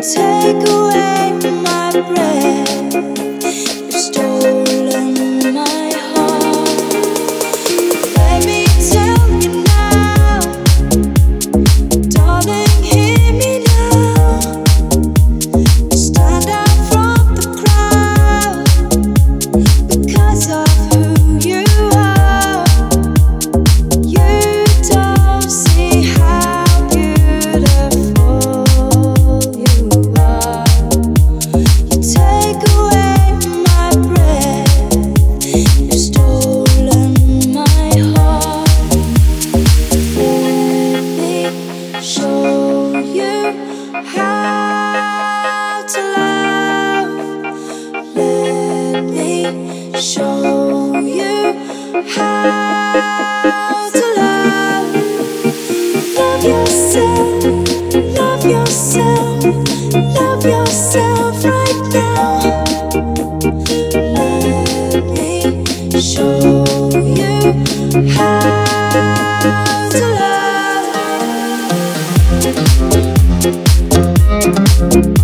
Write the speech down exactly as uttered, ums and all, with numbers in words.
take away my breath. You've stolen my heart. Let me tell you now, darling, hear me now. Stand out from the crowd because of who you are. You don't see how beautiful you are. You take away my breath. You've stolen my heart. Let me show you how to love. Let me show you how to love. Love yourself, love yourself, love yourself right now. Let me show you how to love.